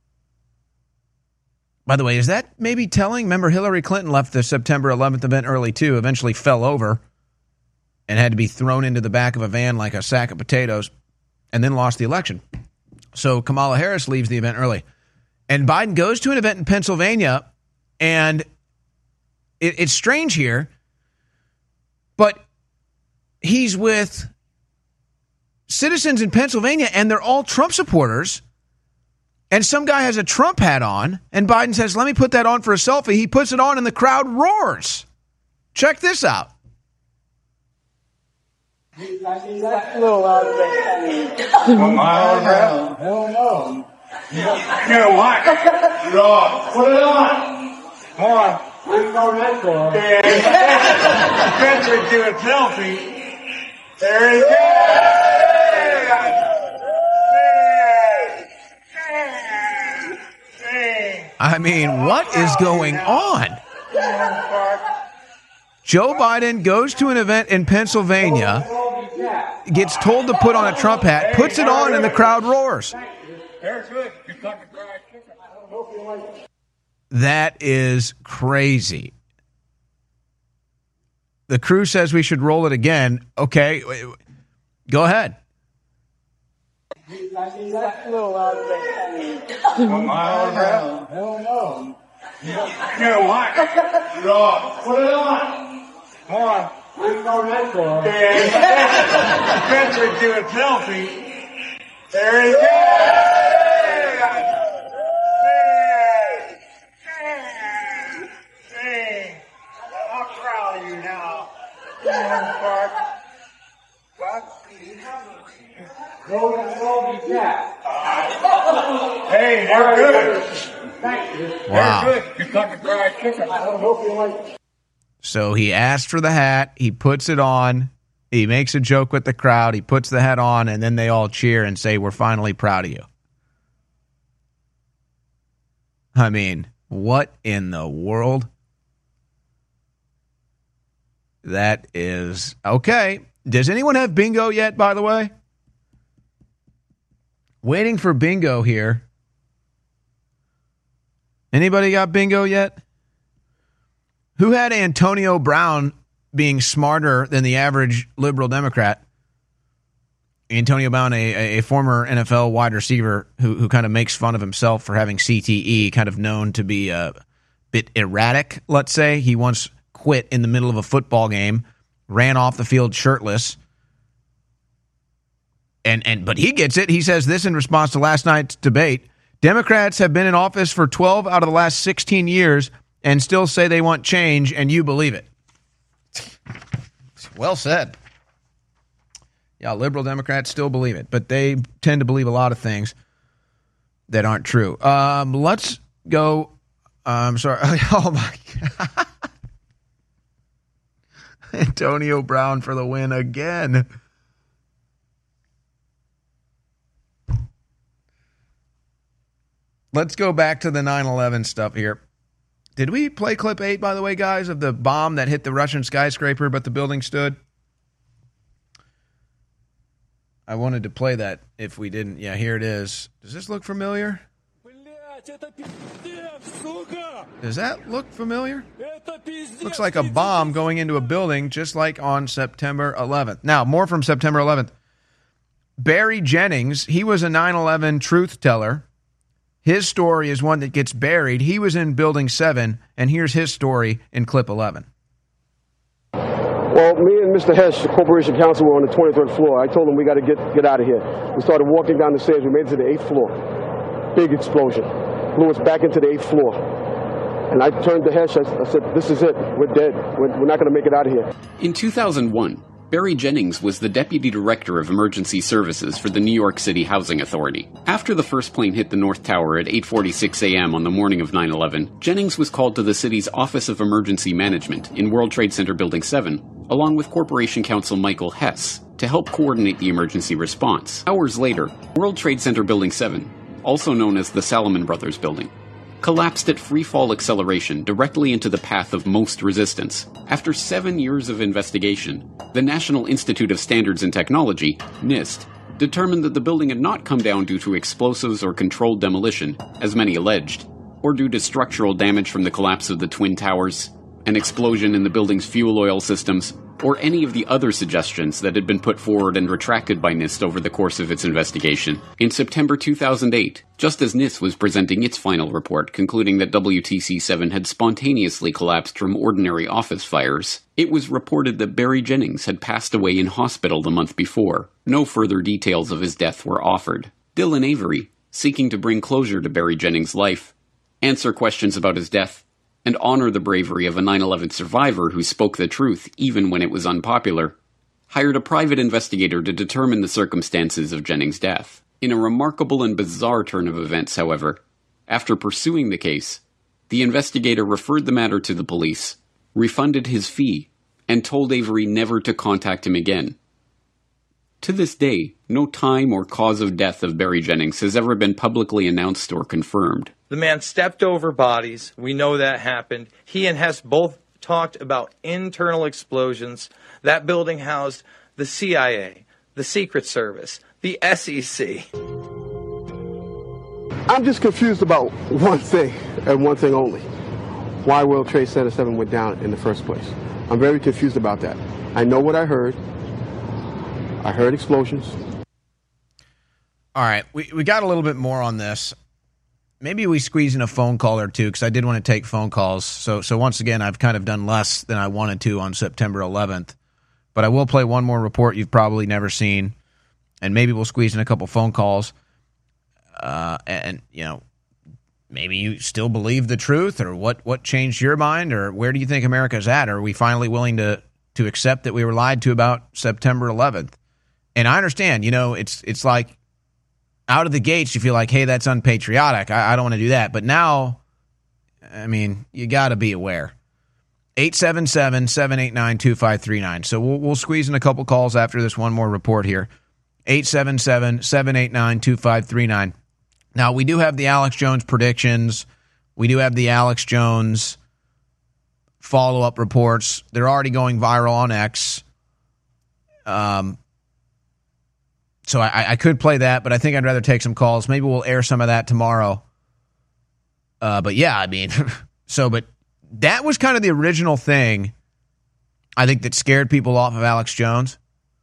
By the way, is that maybe telling? Remember, Hillary Clinton left the September eleventh event early, too, eventually fell over and had to be thrown into the back of a van like a sack of potatoes, and then lost the election. So Kamala Harris leaves the event early. And Biden goes to an event in Pennsylvania, and it, it's strange here, but he's with citizens in Pennsylvania, and they're all Trump supporters. And some guy has a Trump hat on, and Biden says, let me put that on for a selfie. He puts it on, and the crowd roars. Check this out. A little loud. One mile around. Hell no. You know what? No. Put it on. Come on. There's no red for it. Spencer do a selfie. There he goes. I mean, what is going on? Joe Biden goes to an event in Pennsylvania, gets told to put on a Trump hat, puts it on, and the crowd roars. That is crazy. The crew says we should roll it again. Okay, go ahead. One mile around. Hell no. You know what? No. Put it on. Come on. There's no red for it. Spencer do a selfie. There he goes. Hey, I'm proud of you now. Hey, they're good. Thank you. Wow. They're good. Kentucky Fried Chicken. I hope you like it. So he asked for the hat. He puts it on. He makes a joke with the crowd. He puts the hat on, and then they all cheer and say, we're finally proud of you. I mean, what in the world? That is okay. Does anyone have bingo yet, by the way? Waiting for bingo here. Anybody got bingo yet? Who had Antonio Brown being smarter than the average liberal Democrat? Antonio Brown, a, a former N F L wide receiver who, who kind of makes fun of himself for having C T E, kind of known to be a bit erratic, let's say. He once quit in the middle of a football game, ran off the field shirtless. And and but he gets it. He says this in response to last night's debate. Democrats have been in office for twelve out of the last sixteen years and still say they want change, and you believe it. Well said. Yeah, liberal Democrats still believe it, but they tend to believe a lot of things that aren't true. Um, let's go. I'm sorry. Oh, my God. Antonio Brown for the win again. Let's go back to the nine eleven stuff here. Did we play clip eight, by the way, guys, of the bomb that hit the Russian skyscraper, but the building stood? I wanted to play that if we didn't. Yeah, here it is. Does this look familiar? Does that look familiar? Looks like a bomb going into a building just like on September eleventh. Now, more from September eleventh. Barry Jennings, he was a nine eleven truth teller. His story is one that gets buried. He was in Building seven, and here's his story in clip eleven. Well, me and Mister Hesh, the Corporation Counsel, were on the twenty-third floor. I told him we got to get get out of here. We started walking down the stairs. We made it to the eighth floor. Big explosion. Blew us back into the eighth floor. And I turned to Hesh. I, I said, this is it. We're dead. We're, we're not going to make it out of here. In two thousand one, Barry Jennings was the Deputy Director of Emergency Services for the New York City Housing Authority. After the first plane hit the North Tower at eight forty-six a.m. on the morning of nine eleven, Jennings was called to the city's Office of Emergency Management in World Trade Center Building seven, along with Corporation Counsel Michael Hess, to help coordinate the emergency response. Hours later, World Trade Center Building seven, also known as the Salomon Brothers Building, collapsed at free-fall acceleration directly into the path of most resistance. After seven years of investigation, the National Institute of Standards and Technology, NIST, determined that the building had not come down due to explosives or controlled demolition, as many alleged, or due to structural damage from the collapse of the Twin Towers, an explosion in the building's fuel oil systems, or any of the other suggestions that had been put forward and retracted by NIST over the course of its investigation. In September two thousand eight, just as NIST was presenting its final report concluding that W T C seven had spontaneously collapsed from ordinary office fires, it was reported that Barry Jennings had passed away in hospital the month before. No further details of his death were offered. Dylan Avery, seeking to bring closure to Barry Jennings' life, answer questions about his death, and honor the bravery of a nine eleven survivor who spoke the truth even when it was unpopular, hired a private investigator to determine the circumstances of Jennings' death. In a remarkable and bizarre turn of events, however, after pursuing the case, the investigator referred the matter to the police, refunded his fee, and told Avery never to contact him again. To this day, no time or cause of death of Barry Jennings has ever been publicly announced or confirmed. The man stepped over bodies. We know that happened. He and Hess both talked about internal explosions. That building housed the C I A, the Secret Service, the S E C. I'm just confused about one thing, and one thing only. Why World Trade Center seven went down in the first place. I'm very confused about that. I know what I heard. I heard explosions. All right, we, we got a little bit more on this. Maybe we squeeze in a phone call or two, because I did want to take phone calls. So, so once again, I've kind of done less than I wanted to on September eleventh. But I will play one more report you've probably never seen, and maybe we'll squeeze in a couple phone calls. Uh, and, you know, maybe you still believe the truth, or what, what changed your mind, or where do you think America's at? Are we finally willing to, to accept that we were lied to about September eleventh? And I understand, you know, it's it's like out of the gates, you feel like, hey, that's unpatriotic. I, I don't want to do that. But now, I mean, you got to be aware. eight seven seven, seven eight nine, two five three nine. So we'll, we'll squeeze in a couple calls after this one more report here. eight seven seven, seven eight nine, two five three nine. Now, we do have the Alex Jones predictions. We do have the Alex Jones follow-up reports. They're already going viral on X. Um. So I, I could play that, but I think I'd rather take some calls. Maybe we'll air some of that tomorrow. Uh, but yeah, I mean, so, but that was kind of the original thing, I think, that scared people off of Alex Jones,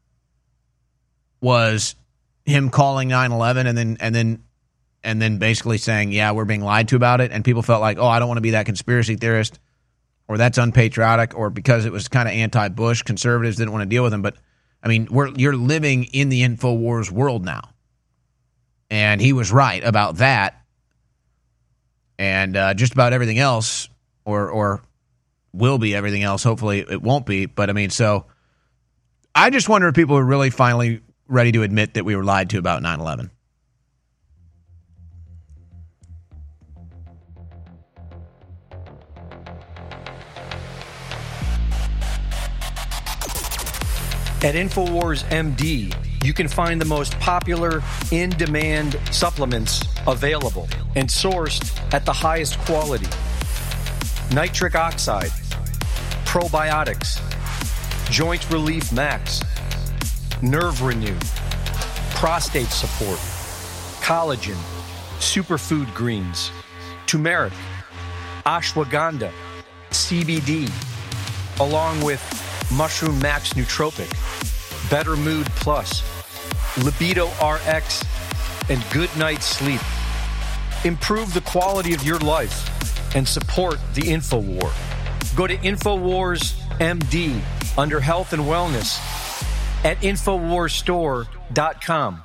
was him calling nine eleven and then, and then, and then basically saying, yeah, we're being lied to about it. And people felt like, oh, I don't want to be that conspiracy theorist, or that's unpatriotic, or because it was kind of anti-Bush, conservatives didn't want to deal with him. But I mean, we're you're living in the InfoWars world now. And he was right about that. And uh, just about everything else, or or will be everything else. Hopefully it won't be. But I mean, so I just wonder if people are really finally ready to admit that we were lied to about nine eleven. At InfoWars M D, you can find the most popular in-demand supplements available and sourced at the highest quality. Nitric oxide, probiotics, joint relief max, nerve renew, prostate support, collagen, superfood greens, turmeric, ashwagandha, C B D, along with Mushroom Max Nootropic, Better Mood Plus, Libido R X, and Good Night Sleep. Improve the quality of your life and support the InfoWar. Go to InfoWars M D under Health and Wellness at InfoWars Store dot com.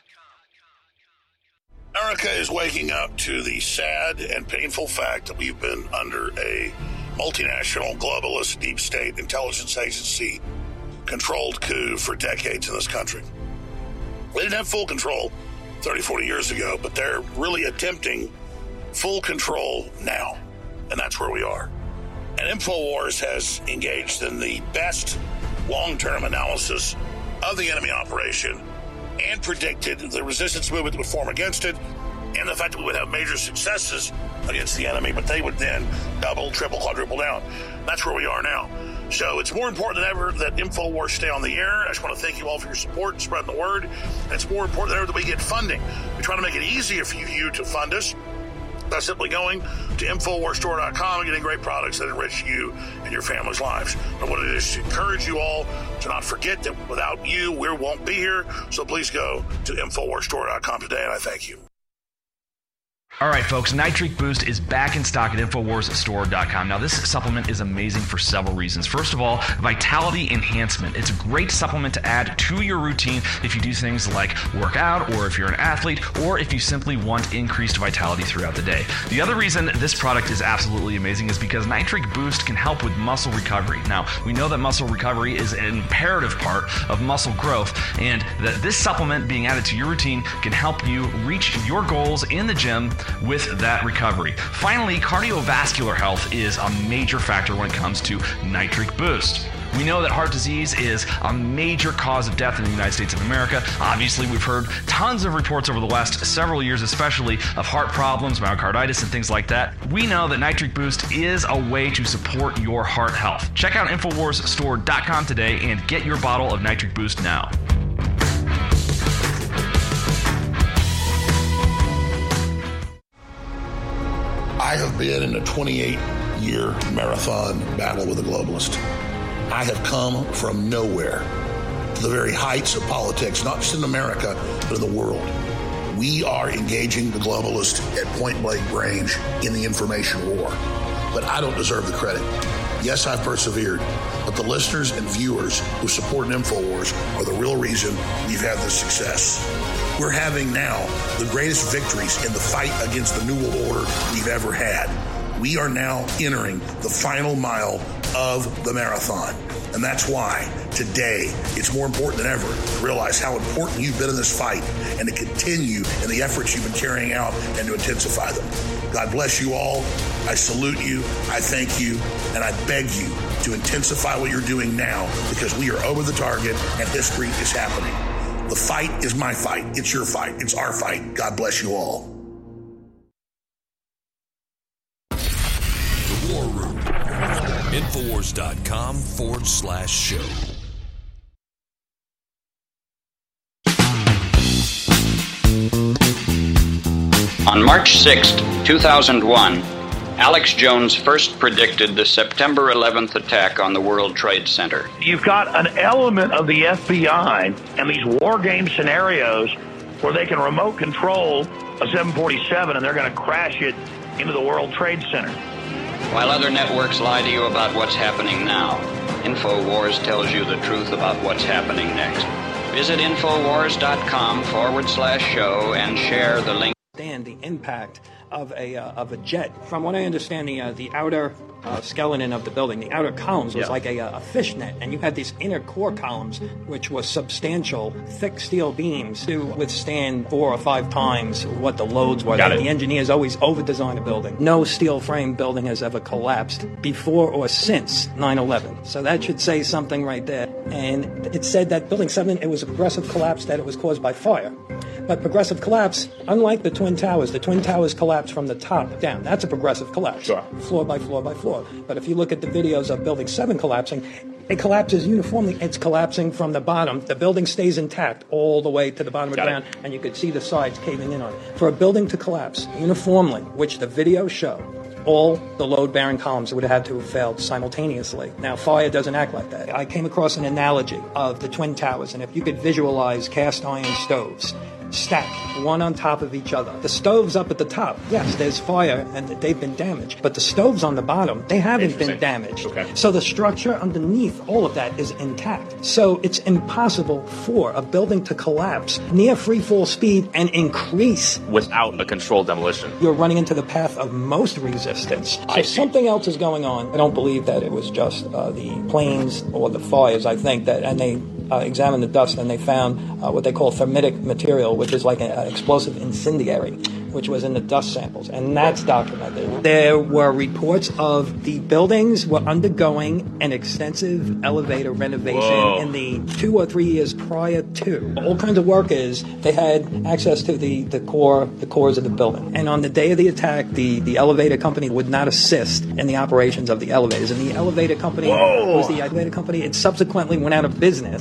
America is waking up to the sad and painful fact that we've been under a multinational, globalist, deep state intelligence agency controlled coup for decades in this country. We didn't have full control thirty, forty years ago, but they're really attempting full control now. And that's where we are. And InfoWars has engaged in the best long-term analysis of the enemy operation and predicted the resistance movement that would form against it, and the fact that we would have major successes against the enemy, but they would then double, triple, quadruple down. That's where we are now. So it's more important than ever that InfoWars stay on the air. I just want to thank you all for your support and spreading the word. And it's more important than ever that we get funding. We try to make it easier for you to fund us. by simply going to Infowars Store dot com and getting great products that enrich you and your family's lives. I want to just encourage you all to not forget that without you, we won't be here. So please go to Infowars Store dot com today, and I thank you. All right, folks, Nitric Boost is back in stock at Infowars Store dot com. Now, this supplement is amazing for several reasons. First of all, vitality enhancement. It's a great supplement to add to your routine if you do things like work out, or if you're an athlete, or if you simply want increased vitality throughout the day. The other reason this product is absolutely amazing is because Nitric Boost can help with muscle recovery. Now, we know that muscle recovery is an imperative part of muscle growth, and that this supplement being added to your routine can help you reach your goals in the gym with that recovery. Finally, cardiovascular health is a major factor when it comes to Nitric Boost. We know that heart disease is a major cause of death in the United States of America. Obviously, we've heard tons of reports over the last several years, especially of heart problems, myocarditis, and things like that. We know that Nitric Boost is a way to support your heart health. Check out Infowars Store dot com today and get your bottle of Nitric Boost now. I have been in a twenty-eight year marathon battle with a globalist. I have come from nowhere to the very heights of politics, not just in America, but in the world. We are engaging the globalist at point blank range in the information war. But I don't deserve the credit. Yes, I've persevered, but the listeners and viewers who support InfoWars are the real reason we've had this success. We're having now the greatest victories in the fight against the New World Order we've ever had. We are now entering the final mile of the marathon. And that's why today it's more important than ever to realize how important you've been in this fight and to continue in the efforts you've been carrying out and to intensify them. God bless you all. I salute you. I thank you. And I beg you to intensify what you're doing now, because we are over the target and history is happening. The fight is my fight. It's your fight. It's our fight. God bless you all. The War Room. Infowars.com forward slash show. On March sixth, two thousand one, Alex Jones first predicted the September eleventh attack on the World Trade Center. You've got an element of the F B I and these war game scenarios where they can remote control a seven forty-seven and they're going to crash it into the World Trade Center. While other networks lie to you about what's happening now, InfoWars tells you the truth about what's happening next. Visit Infowars.com forward slash show and share the link. Understand the impact of a uh, of a jet. From what I understand, the uh, the outer uh, skeleton of the building, the outer columns was Yeah. like a, a fishnet, and you had these inner core columns, which was substantial, thick steel beams to withstand four or five times what the loads were. Got it. The engineers always over-design a building. No steel frame building has ever collapsed before or since nine eleven. So that should say something right there. And it said that Building seven, it was a progressive collapse, that it was caused by fire. But progressive collapse, unlike the Twin Towers, the Twin Towers collapse from the top down. That's a progressive collapse, sure. Floor by floor by floor. But if you look at the videos of Building seven collapsing, it collapses uniformly. It's collapsing from the bottom. The building stays intact all the way to the bottom of the Got ground, and you could see the sides caving in on it. For a building to collapse uniformly, which the videos show, all the load-bearing columns would have had to have failed simultaneously. Now, fire doesn't act like that. I came across an analogy of the Twin Towers, and if you could visualize cast iron stoves stacked one on top of each other. The stoves up at the top, yes, there's fire and they've been damaged, but the stoves on the bottom, they haven't been damaged. Okay. So the structure underneath all of that is intact. So it's impossible for a building to collapse near free fall speed and increase without a controlled demolition. You're running into the path of most resistance. So something else is going on. I don't believe that it was just uh, the planes or the fires. I think that, and they uh, examined the dust and they found uh, what they call thermitic material, which is like an explosive incendiary, which was in the dust samples, and that's documented. There were reports of the buildings were undergoing an extensive elevator renovation Whoa. in the two or three years prior to. All kinds of workers, they had access to the, the core the cores of the building. And on the day of the attack, the, the elevator company would not assist in the operations of the elevators. And the elevator company Whoa. was the elevator company. It subsequently went out of business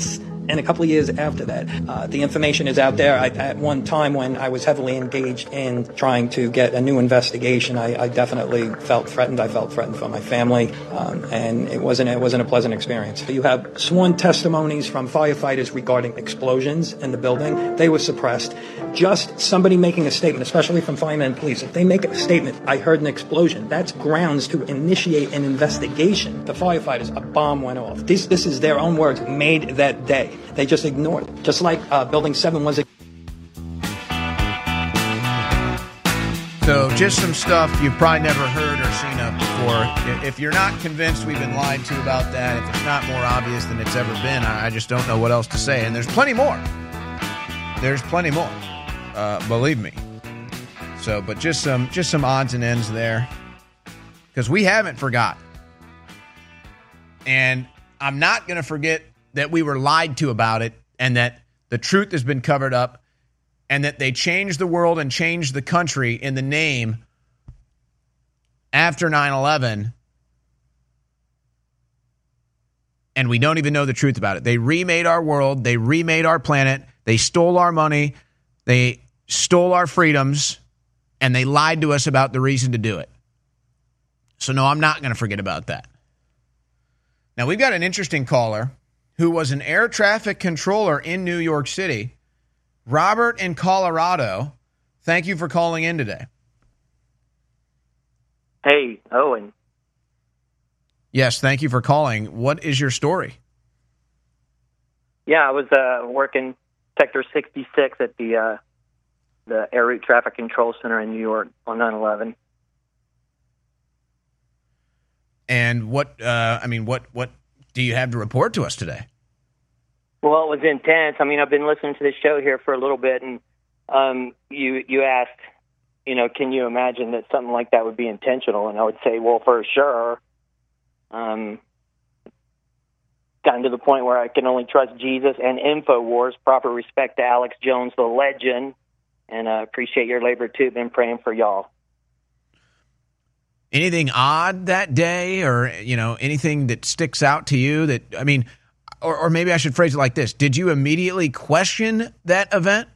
And a couple of years after that, uh, the information is out there. I, at one time when I was heavily engaged in trying to get a new investigation, I, I definitely felt threatened. I felt threatened for my family, um, and it wasn't it wasn't a pleasant experience. You have sworn testimonies from firefighters regarding explosions in the building. They were suppressed. Just somebody making a statement, especially from firemen and police, if they make a statement, I heard an explosion, that's grounds to initiate an investigation. The firefighters, a bomb went off. This, this is their own words, made that day. They just ignored it. Just like uh, Building seven was. A- so just some stuff you've probably never heard or seen of before. If you're not convinced we've been lied to about that, if it's not more obvious than it's ever been, I just don't know what else to say. And there's plenty more. There's plenty more. Uh, believe me. So, but just some just some odds and ends there, because we haven't forgot, and I'm not going to forget that we were lied to about it, and that the truth has been covered up, and that they changed the world and changed the country in the name after nine eleven, and we don't even know the truth about it. They remade our world. They remade our planet. They stole our money. They stole our freedoms, and they lied to us about the reason to do it. So, no, I'm not going to forget about that. Now, we've got an interesting caller who was an air traffic controller in New York City. Robert in Colorado, thank you for calling in today. Hey, Owen. Yes, thank you for calling. What is your story? Yeah, I was uh, working Sector sixty-six at the uh, the Air Route Traffic Control Center in New York on nine eleven. And what, uh, I mean, what, what do you have to report to us today? Well, it was intense. I mean, I've been listening to this show here for a little bit, and um, you you asked, you know, can you imagine that something like that would be intentional? And I would say, well, for sure. Um, gotten to the point where I can only trust Jesus and InfoWars. Proper respect to Alex Jones, the legend, and uh, appreciate your labor too. Been praying for y'all. Anything odd that day, or, you know, anything that sticks out to you that, I mean, or, or maybe I should phrase it like this. Did you immediately question that event?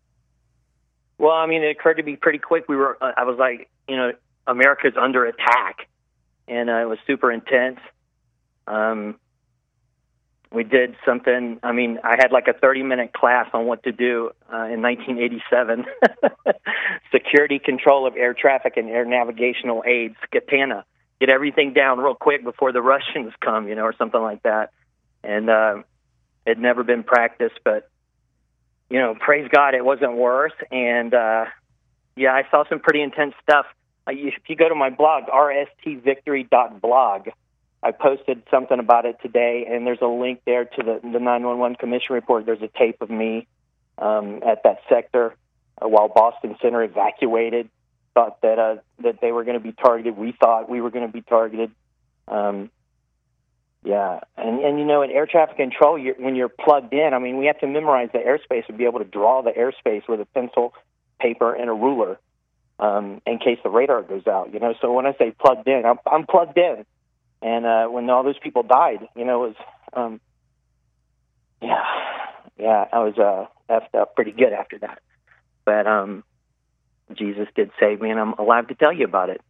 Well, I mean, it occurred to me pretty quick. We were, uh, I was like, you know, America's under attack, and uh, it was super intense. Um, we did something, I mean, I had like a thirty-minute class on what to do uh, in nineteen eighty-seven. Security control of air traffic and air navigational aids, Katana. Get everything down real quick before the Russians come, you know, or something like that. And uh, it had never been practiced, but, you know, praise God, it wasn't worse. And, uh, yeah, I saw some pretty intense stuff. Uh, if you go to my blog, r s t victory dot blog, I posted something about it today, and there's a link there to the, the nine one one Commission report. There's a tape of me um, at that sector uh, while Boston Center evacuated, thought that uh, that they were going to be targeted. We thought we were going to be targeted. Um, yeah, and, and, you know, in air traffic control, you're, when you're plugged in, I mean, we have to memorize the airspace and be able to draw the airspace with a pencil, paper, and a ruler um, in case the radar goes out, you know. So when I say plugged in, I'm, I'm plugged in. And uh, when all those people died, you know, it was, um, yeah, yeah, I was uh, effed up pretty good after that. But um, Jesus did save me, and I'm alive to tell you about it.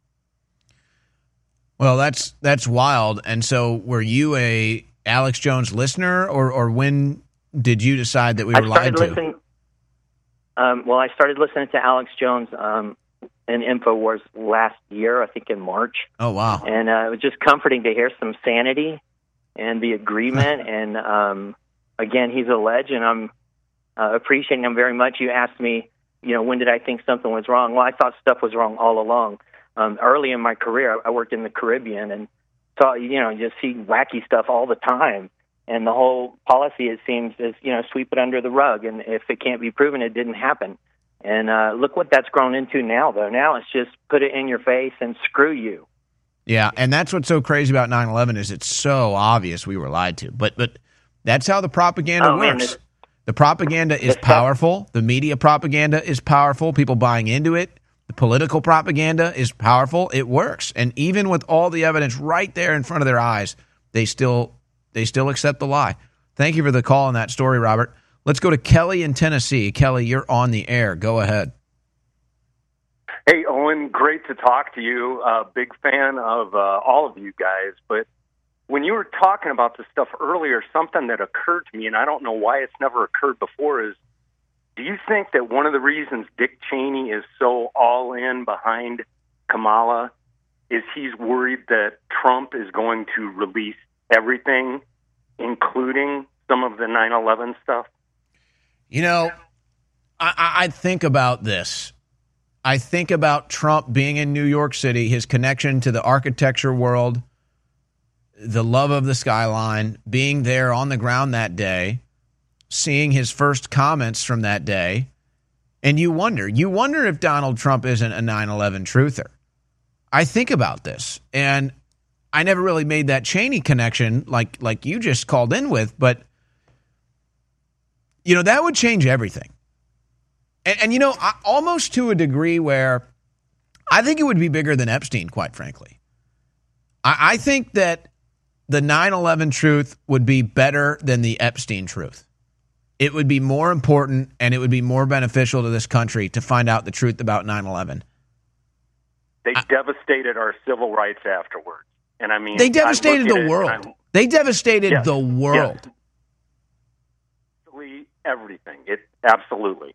Well, that's that's wild. And so, were you a Alex Jones listener, or or when did you decide that we were lied to? Um, well, I started listening to Alex Jones um, in InfoWars last year, I think in March. Oh, wow. And uh, it was just comforting to hear some sanity and the agreement. and um, again, he's a legend. I'm uh, appreciating him very much. You asked me, you know, when did I think something was wrong? Well, I thought stuff was wrong all along. Um, early in my career, I worked in the Caribbean and saw, you know, just see wacky stuff all the time. And the whole policy, it seems, is, you know, sweep it under the rug. And if it can't be proven, it didn't happen. And uh, look what that's grown into now, though. Now it's just put it in your face and screw you. Yeah, and that's what's so crazy about nine eleven is it's so obvious we were lied to. But but that's how the propaganda oh, works. Man, the propaganda is powerful. The media propaganda is powerful. People buying into it. The political propaganda is powerful. It works. And even with all the evidence right there in front of their eyes, they still they still accept the lie. Thank you for the call on that story, Robert. Let's go to Kelly in Tennessee. Kelly, you're on the air. Go ahead. Hey, Owen, great to talk to you. Uh, big fan of uh, all of you guys. But when you were talking about this stuff earlier, something that occurred to me, and I don't know why it's never occurred before, is do you think that one of the reasons Dick Cheney is so all in behind Kamala is he's worried that Trump is going to release everything, including some of the nine eleven stuff? You know, I, I think about this. I think about Trump being in New York City, his connection to the architecture world, the love of the skyline, being there on the ground that day, seeing his first comments from that day. And you wonder, you wonder if Donald Trump isn't a nine eleven truther. I think about this, and I never really made that Cheney connection like like you just called in with, but, you know, that would change everything. And, and you know, I, almost to a degree where I think it would be bigger than Epstein, quite frankly. I, I think that the nine eleven truth would be better than the Epstein truth. It would be more important, and it would be more beneficial to this country to find out the truth about nine eleven. They I, devastated our civil rights afterwards. And I mean, they devastated the world. They devastated yes, the world. Yes. Everything. It absolutely.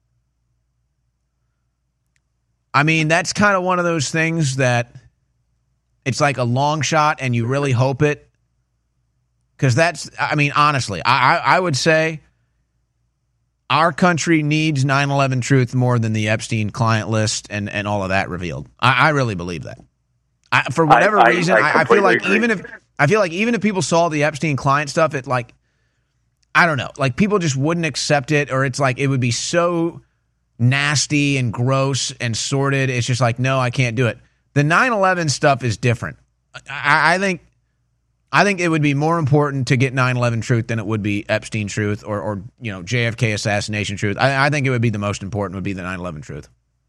I mean, that's kind of one of those things that it's like a long shot and you really hope it. Because that's, I mean, honestly, I, I would say our country needs nine eleven truth more than the Epstein client list and, and all of that revealed. I, I really believe that. I, for whatever I, reason, I, I, I, I feel like agree. even if I feel like even if people saw the Epstein client stuff, it like, I don't know, like people just wouldn't accept it, or it's like it would be so nasty and gross and sordid. It's just like, no, I can't do it. The nine eleven stuff is different. I, I think I think it would be more important to get nine eleven truth than it would be Epstein truth or, or you know, J F K assassination truth. I, I think it would be the most important would be the nine eleven truth.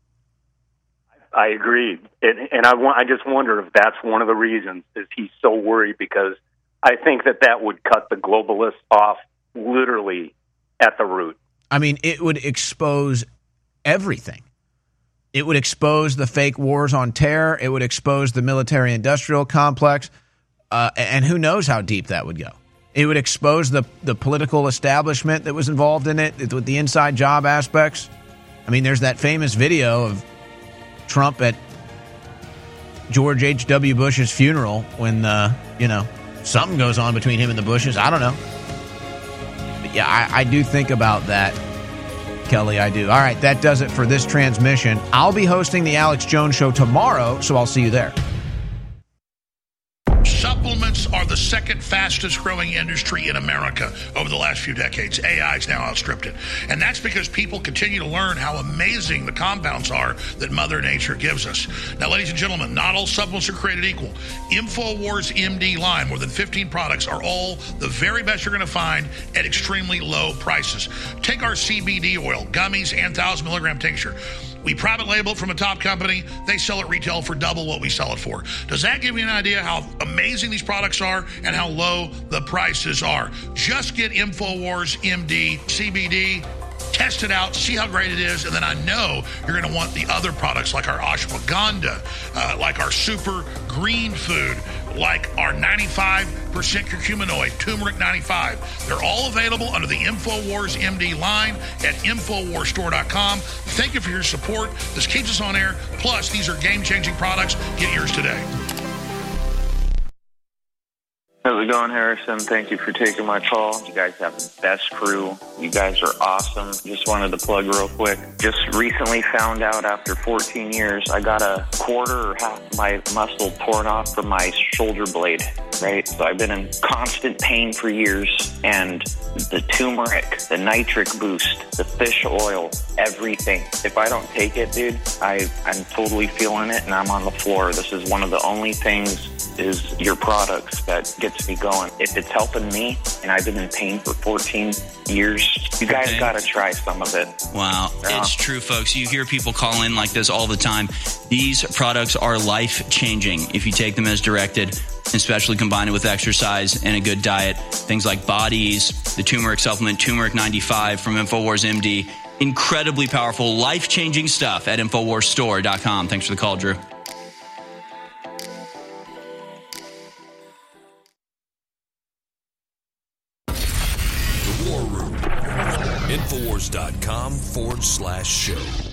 I agree. And, and I, want, I just wonder if that's one of the reasons is he's so worried, because I think that that would cut the globalists off literally at the root. I mean, it would expose everything. It would expose the fake wars on terror. It would expose the military-industrial complex. Uh, and who knows how deep that would go. It would expose the, the political establishment that was involved in it with the inside job aspects. I mean, there's that famous video of Trump at George H W. Bush's funeral when, uh, you know, something goes on between him and the Bushes. I don't know. But yeah, I, I do think about that, Kelly. I do. All right, that does it for this transmission. I'll be hosting the Alex Jones Show tomorrow, so I'll see you there. Supplements are the second fastest growing industry in America over the last few decades. A I has now outstripped it. And that's because people continue to learn how amazing the compounds are that Mother Nature gives us. Now, ladies and gentlemen, not all supplements are created equal. InfoWars M D line, more than fifteen products, are all the very best you're going to find at extremely low prices. Take our C B D oil, gummies, and one thousand milligram tincture. We private label it from a top company. They sell it retail for double what we sell it for. Does that give you an idea how amazing these products are and how low the prices are? Just get InfoWars M D C B D. Test it out, see how great it is, and then I know you're going to want the other products like our ashwagandha, uh, like our super green food, like our ninety-five percent curcuminoid, turmeric ninety-five. They're all available under the InfoWars M D line at Infowars Store dot com. Thank you for your support. This keeps us on air. Plus, these are game-changing products. Get yours today. How's it going, Harrison? Thank you for taking my call. You guys have the best crew. You guys are awesome. Just wanted to plug real quick. Just recently found out after fourteen years, I got a quarter or half of my muscle torn off from my shoulder blade, right? So I've been in constant pain for years, and the turmeric, the nitric boost, the fish oil, everything. If I don't take it, dude, I, I'm totally feeling it, and I'm on the floor. This is one of the only things is your products that gets me going. If it's helping me, and I've been in pain for fourteen years, you guys Okay. got to try some of it. Wow. Yeah. It's true, folks. You hear people call in like this all the time. These products are life-changing if you take them as directed. especially combined with exercise and a good diet. Things like Bodies, the turmeric supplement, Turmeric ninety-five from InfoWars M D. Incredibly powerful, life-changing stuff at Infowars Store dot com. Thanks for the call, Drew. The War Room. Infowars.com forward slash show.